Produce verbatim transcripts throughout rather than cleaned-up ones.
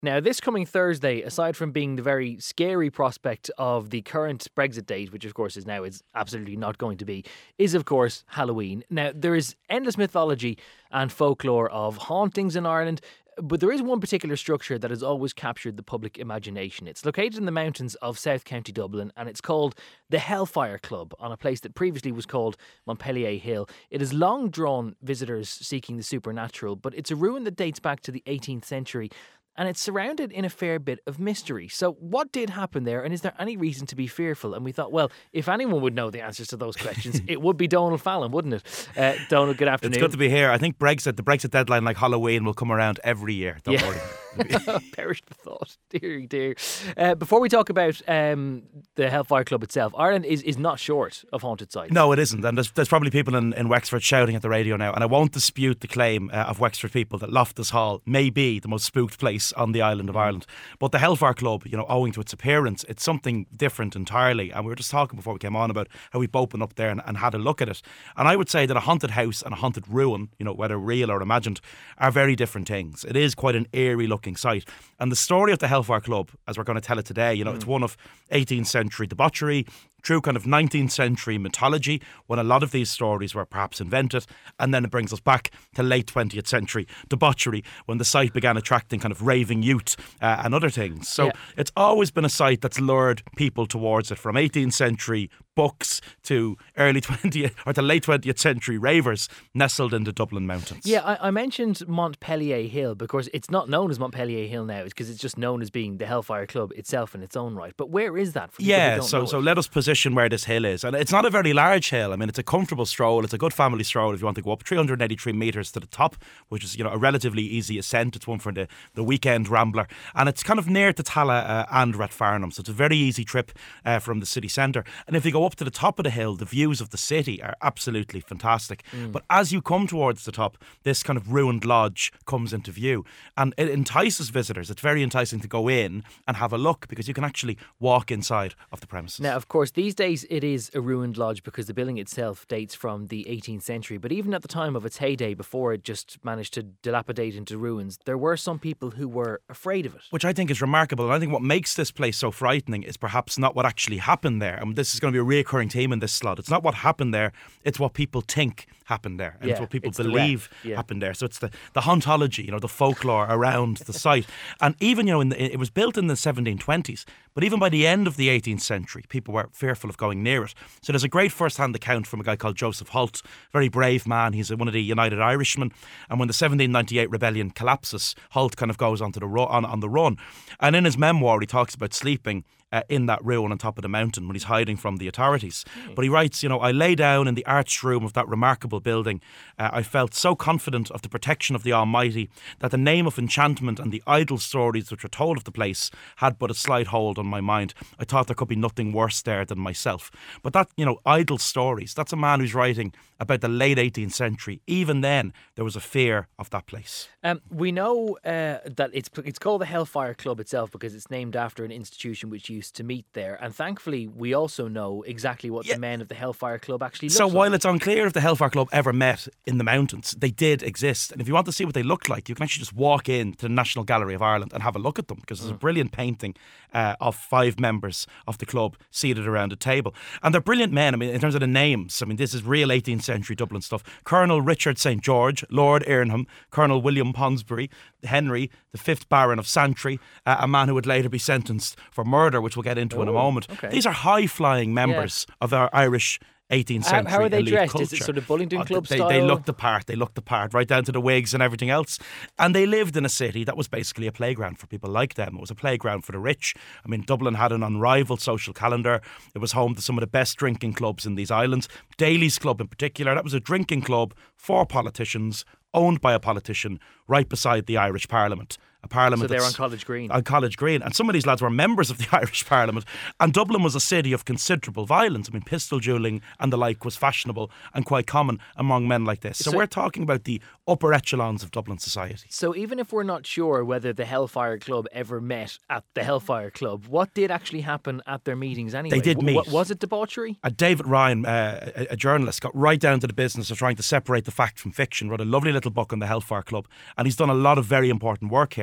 Now, this coming Thursday, aside from being the very scary prospect of the current Brexit date, which of course is now is absolutely not going to be, is of course Halloween. Now, there is endless mythology and folklore of hauntings in Ireland, but there is one particular structure that has always captured the public imagination. It's located in the mountains of South County Dublin, and it's called the Hellfire Club, on a place that previously was called Montpellier Hill. It has long drawn visitors seeking the supernatural, but it's a ruin that dates back to the eighteenth century, and it's surrounded in a fair bit of mystery. So what did happen there, and is there any reason to be fearful? And we thought, well, if anyone would know the answers to those questions, it would be Donald Fallon, wouldn't it? Uh, Donald, good afternoon. It's good to be here. I think Brexit, the Brexit deadline, like Halloween, will come around every year. Don't yeah. worry. Perish the thought. Dear, dear. Uh, before we talk about um, the Hellfire Club itself, Ireland is, is not short of haunted sites. No, it isn't. And there's, there's probably people in, in Wexford shouting at the radio now, and I won't dispute the claim uh, of Wexford people that Loftus Hall may be the most spooked place on the island of Ireland. But the Hellfire Club, you know, owing to its appearance, it's something different entirely. And we were just talking before we came on about how we've opened up there and, and had a look at it. And I would say that a haunted house and a haunted ruin, you know, whether real or imagined, are very different things. It is quite an eerie looking site. And the story of the Hellfire Club, as we're going to tell it today, you know, mm. it's one of eighteenth century debauchery, true kind of nineteenth century mythology, when a lot of these stories were perhaps invented, and then it brings us back to late twentieth century debauchery, when the site began attracting kind of raving youth uh, and other things. So yeah. It's always been a site that's lured people towards it, from eighteenth century books to early twentieth or to late twentieth century ravers nestled in the Dublin mountains. Yeah, I, I mentioned Montpellier Hill because it's not known as Montpellier Hill now, because it's just known as being the Hellfire Club itself in its own right. But where is that? For yeah, so so let us position where this hill is. And it's not a very large hill. I mean, it's a comfortable stroll. It's a good family stroll if you want to go up three hundred eighty-three metres to the top, which is, you know, a relatively easy ascent. It's one for the, the weekend rambler. And it's kind of near to Tala uh, and Rathfarnham. So it's a very easy trip uh, from the city centre. And if you go up to the top of the hill, the views of the city are absolutely fantastic. Mm. But as you come towards the top, this kind of ruined lodge comes into view. And it entices visitors. It's very enticing to go in and have a look, because you can actually walk inside of the premises. Now, of course, these days it is a ruined lodge because the building itself dates from the eighteenth century. But even at the time of its heyday, before it just managed to dilapidate into ruins, there were some people who were afraid of it. Which I think is remarkable. And I think what makes this place so frightening is perhaps not what actually happened there. And this is going to be a reoccurring theme in this slot. It's not what happened there, it's what people think happened there. And yeah, it's what people it's believe the yeah. happened there. So it's the, the hauntology, you know, the folklore around the site. And even, you know, in the, it was built in the seventeen twenties. But even by the end of the eighteenth century, people were fearful of going near it. So there's a great first-hand account from a guy called Joseph Holt, very brave man. He's one of the United Irishmen. And when the seventeen ninety-eight rebellion collapses, Holt kind of goes onto the ru- on, on the run. And in his memoir, he talks about sleeping Uh, in that ruin on top of the mountain when he's hiding from the authorities. Mm. But he writes, you know, I lay down in the arched room of that remarkable building. Uh, I felt so confident of the protection of the Almighty that the name of enchantment and the idle stories which were told of the place had but a slight hold on my mind. I thought there could be nothing worse there than myself. But that, you know, idle stories, that's a man who's writing about the late eighteenth century. Even then, there was a fear of that place. Um, we know uh, that it's it's called the Hellfire Club itself because it's named after an institution which used to meet there, and thankfully we also know exactly what yeah. the men of the Hellfire Club actually look so like. So while it's unclear if the Hellfire Club ever met in the mountains, they did exist, and if you want to see what they looked like, you can actually just walk in to the National Gallery of Ireland and have a look at them, because there's mm. a brilliant painting uh, of five members of the club seated around a table, and they're brilliant men. I mean, in terms of the names, I mean, this is real eighteenth century Dublin stuff. Colonel Richard Saint George, Lord Irnham, Colonel William Ponsbury, Henry, the fifth Baron of Santry, uh, a man who would later be sentenced for murder, which we'll get into oh, in a moment. Okay. These are high-flying members yeah. of our Irish eighteenth century How, how are they dressed? Culture. Is it sort of Bullingdon Club uh, they, style? They looked the part. They looked the part, right down to the wigs and everything else. And they lived in a city that was basically a playground for people like them. It was a playground for the rich. I mean, Dublin had an unrivaled social calendar. It was home to some of the best drinking clubs in these islands. Daly's Club in particular, that was a drinking club for politicians, owned by a politician, right beside the Irish Parliament. A parliament. So they're on College Green. On College Green. And some of these lads were members of the Irish Parliament. And Dublin was a city of considerable violence. I mean, pistol duelling and the like was fashionable and quite common among men like this. So, so we're talking about the upper echelons of Dublin society. So even if we're not sure whether the Hellfire Club ever met at the Hellfire Club, what did actually happen at their meetings anyway? They did meet. W- was it debauchery? Uh, David Ryan, uh, a, a journalist, got right down to the business of trying to separate the fact from fiction, wrote a lovely little book on the Hellfire Club, and he's done a lot of very important work here.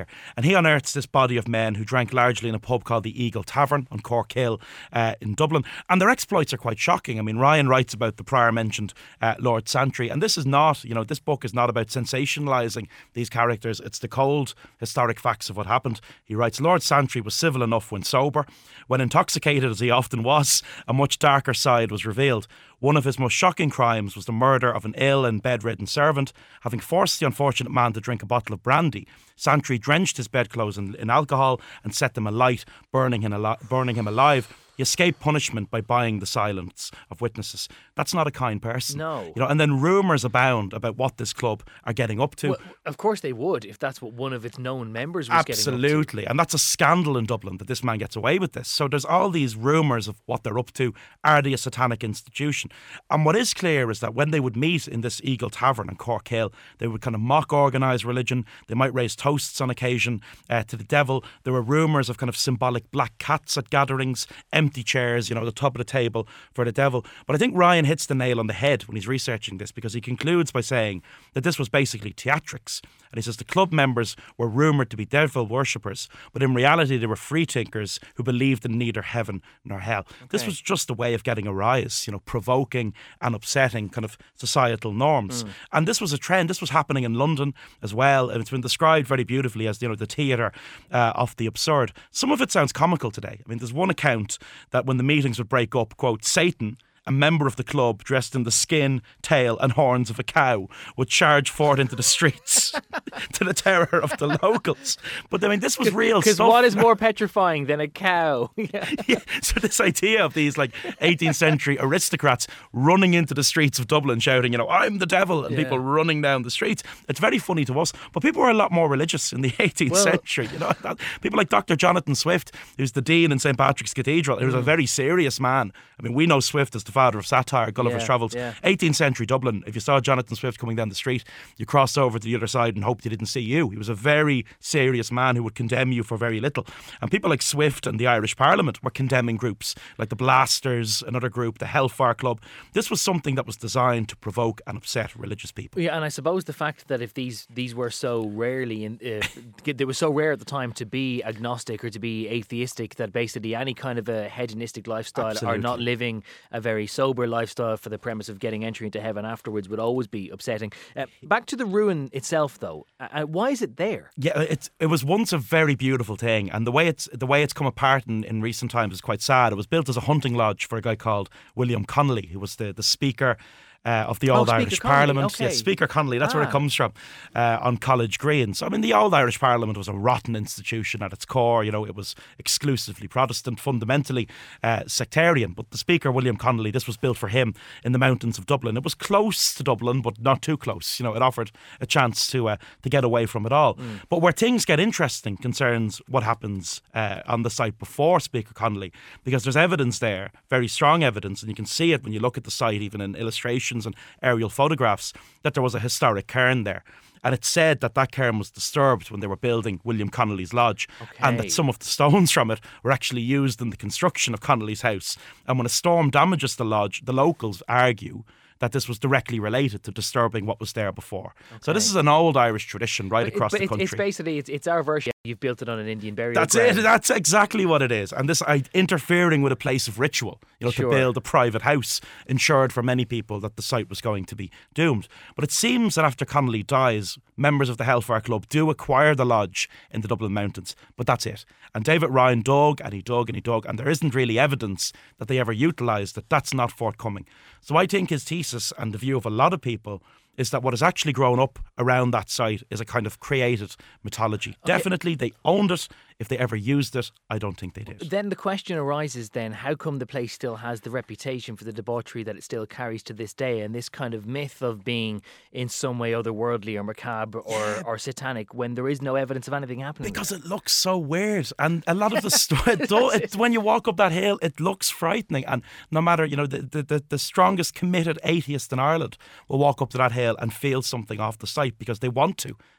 And he unearths this body of men who drank largely in a pub called the Eagle Tavern on Cork Hill uh, in Dublin. And their exploits are quite shocking. I mean, Ryan writes about the prior mentioned uh, Lord Santry. And this is not, you know, this book is not about sensationalising these characters. It's the cold historic facts of what happened. He writes, Lord Santry was civil enough when sober. When intoxicated, as he often was, a much darker side was revealed. One of his most shocking crimes was the murder of an ill and bedridden servant. Having forced the unfortunate man to drink a bottle of brandy, Santry drenched his bedclothes in, in alcohol and set them alight, burning him, ali- burning him alive. He escaped punishment by buying the silence of witnesses. That's not a kind person. No. You know, and then rumours abound about what this club are getting up to. Well, of course they would, if that's what one of its known members was getting up to. Absolutely. And that's a scandal in Dublin that this man gets away with this. So there's all these rumours of what they're up to. Are they a satanic institution? And what is clear is that when they would meet in this Eagle Tavern in Cork Hill, they would kind of mock organised religion. They might raise toasts on occasion uh, to the devil. There were rumours of kind of symbolic black cats at gatherings, empty chairs, you know, the top of the table for the devil. But I think Ryan hits the nail on the head when he's researching this, because he concludes by saying that this was basically theatrics. And he says the club members were rumoured to be devil worshippers, but in reality they were free thinkers who believed in neither heaven nor hell. Okay. This was just a way of getting a rise, you know, provoking and upsetting kind of societal norms. Mm. And this was a trend. This was happening in London as well. And it's been described very beautifully as, you know, the theatre uh, of the absurd. Some of it sounds comical today. I mean, there's one account that when the meetings would break up, quote, Satan, a member of the club dressed in the skin, tail and horns of a cow, would charge forth into the streets to the terror of the locals. But I mean, this was real stuff. Because what is more petrifying than a cow? yeah. yeah. So this idea of these like eighteenth century aristocrats running into the streets of Dublin shouting, you know, I'm the devil, and yeah. people running down the streets. It's very funny to us, but people were a lot more religious in the eighteenth well, century. You know, people like Doctor Jonathan Swift, who's the dean in Saint Patrick's Cathedral, who was mm. a very serious man. I mean, we know Swift as the father of satire, Gulliver's yeah, Travels. Yeah. eighteenth century Dublin, if you saw Jonathan Swift coming down the street, you crossed over to the other side and hoped he didn't see you. He was a very serious man who would condemn you for very little. And people like Swift and the Irish Parliament were condemning groups like the Blasters, another group, the Hellfire Club. This was something that was designed to provoke and upset religious people. Yeah, and I suppose the fact that if these these were so rarely, in, uh, they were so rare at the time to be agnostic or to be atheistic, that basically any kind of a hedonistic lifestyle Absolutely. or not living a very sober lifestyle for the premise of getting entry into heaven afterwards would always be upsetting. Uh, back to the ruin itself, though. Uh, why is it there? Yeah, it's it was once a very beautiful thing, and the way it's the way it's come apart in, in recent times is quite sad. It was built as a hunting lodge for a guy called William Connolly, who was the the speaker Uh, of the Old oh, Irish Connolly, Parliament. okay. Yes, Speaker Connolly, that's ah. where it comes from, uh, on College Green. So, I mean, the Old Irish Parliament was a rotten institution at its core. You know, it was exclusively Protestant, fundamentally uh, sectarian. But the Speaker, William Connolly, this was built for him in the mountains of Dublin. It was close to Dublin, but not too close. You know, it offered a chance to uh, to get away from it all. Mm. But where things get interesting concerns what happens uh, on the site before Speaker Connolly, because there's evidence there, very strong evidence, and you can see it when you look at the site, even in illustrations and aerial photographs, that there was a historic cairn there. And it's said that that cairn was disturbed when they were building William Connolly's lodge, okay. and that some of the stones from it were actually used in the construction of Connolly's house. And when a storm damages the lodge, the locals argue that this was directly related to disturbing what was there before. Okay. So this is an old Irish tradition right but, across but the country. It's basically, it's, it's our version. You've built it on an Indian burial That's ground. it. That's exactly what it is. And this I, interfering with a place of ritual, you know, sure. to build a private house, ensured for many people that the site was going to be doomed. But it seems that after Connolly dies, members of the Hellfire Club do acquire the lodge in the Dublin Mountains. But that's it. And David Ryan dug and he dug and he dug, and there isn't really evidence that they ever utilised it. That's not forthcoming. So I think his thesis and the view of a lot of people is that what has actually grown up around that site is a kind of created mythology. Okay. Definitely they owned it. If they ever used it, I don't think they did. Then the question arises then, how come the place still has the reputation for the debauchery that it still carries to this day, and this kind of myth of being in some way otherworldly or macabre or, yeah. or satanic, when there is no evidence of anything happening? Because it looks so weird, and a lot of the stuff, when you walk up that hill, it looks frightening. And no matter, you know, the, the, the strongest committed atheist in Ireland will walk up to that hill and feel something off the site because they want to.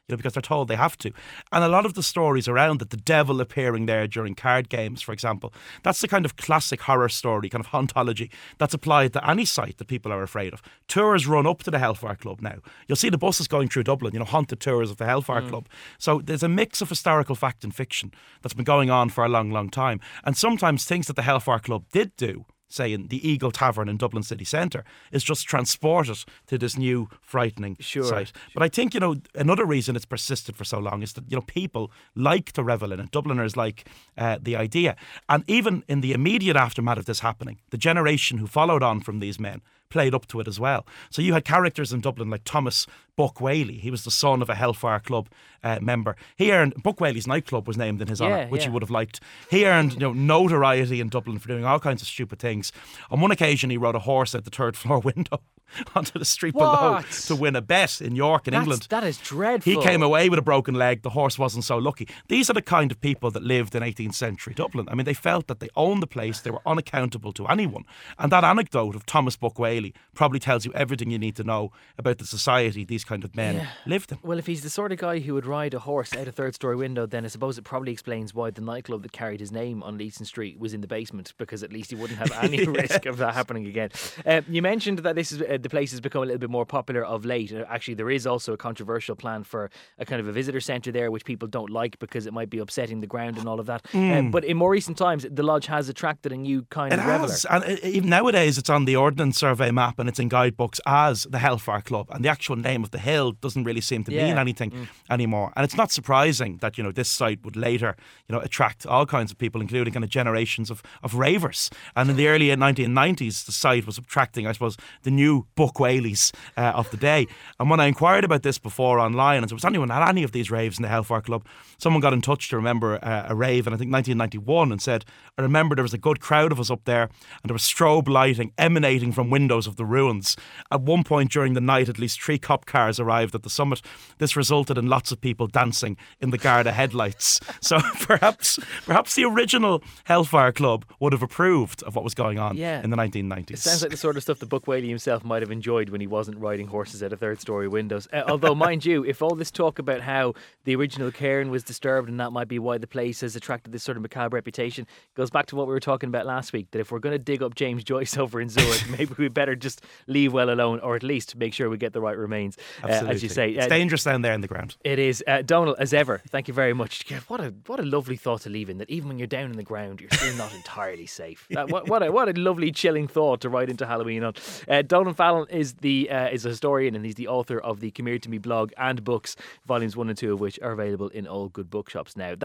you know, because they're told they have to. And a lot of the stories around it, the devil appearing there during card games, for example, that's the kind of classic horror story, kind of hauntology that's applied to any site that people are afraid of. Tours run up to the Hellfire Club now. You'll see the buses going through Dublin, you know, haunted tours of the Hellfire mm. Club. So there's a mix of historical fact and fiction that's been going on for a long, long time. And sometimes things that the Hellfire Club did do, say in the Eagle Tavern in Dublin city centre, is just transported to this new frightening sure. site. But I think, you know, another reason it's persisted for so long is that, you know, people like to revel in it. Dubliners like uh, the idea. And even in the immediate aftermath of this happening, the generation who followed on from these men played up to it as well. So you had characters in Dublin like Thomas Buck Whaley. He was the son of a Hellfire Club uh, member. He earned, Buck Whaley's nightclub was named in his yeah, honour, which yeah. he would have liked. He earned, you know, notoriety in Dublin for doing all kinds of stupid things. On one occasion, he rode a horse out the third floor window onto the street what? below to win a bet in York in That's, England. That is dreadful. He came away with a broken leg. The horse wasn't so lucky. These are the kind of people that lived in eighteenth century Dublin. I mean, they felt that they owned the place. They were unaccountable to anyone. And that anecdote of Thomas Buck Whaley probably tells you everything you need to know about the society these kind of men yeah. lived in. Well, if he's the sort of guy who would ride a horse out a third story window, then I suppose it probably explains why the nightclub that carried his name on Leeson Street was in the basement, because at least he wouldn't have any yeah. risk of that happening again. Uh, you mentioned that this is uh, the place has become a little bit more popular of late. Uh, actually, there is also a controversial plan for a kind of a visitor centre there, which people don't like because it might be upsetting the ground and all of that. Mm. Uh, but in more recent times, the lodge has attracted a new kind it of has. reveller. And even nowadays, it's on the Ordnance Survey map and it's in guidebooks as the Hellfire Club. And the actual name of the hill doesn't really seem to yeah. mean anything mm. anymore. And it's not surprising that, you know, this site would later, you know, attract all kinds of people, including kind of generations of, of ravers. And in the early nineteen nineties, the site was attracting, I suppose, the new Buck Whaleys uh, of the day. And when I inquired about this before online, and there was anyone at any of these raves in the Hellfire Club, someone got in touch to remember uh, a rave in, I think, nineteen ninety-one, and said, I remember there was a good crowd of us up there, and there was strobe lighting emanating from windows of the ruins. At one point during the night, at least three cop cars arrived at the summit. This resulted in lots of people dancing in the Garda headlights. So perhaps perhaps the original Hellfire Club would have approved of what was going on yeah. in the nineteen nineties. It sounds like the sort of stuff that Buck Whaley himself might have enjoyed when he wasn't riding horses out of third story windows. Uh, although, mind you, if all this talk about how the original cairn was disturbed and that might be why the place has attracted this sort of macabre reputation, goes back to what we were talking about last week, that if we're going to dig up James Joyce over in Zurich, maybe we better just leave well alone, or at least make sure we get the right remains, uh, as you say. It's uh, dangerous down there in the ground. It is. Uh, Donal, as ever, thank you very much. What a what a lovely thought to leave in, that even when you're down in the ground, you're still not entirely safe. Uh, what, what, a, what a lovely, chilling thought to write into Halloween on. Uh, Donal Fallon is the uh, is a historian, and he's the author of the Come Here To Me blog and books, volumes one and two of which are available in all good bookshops now.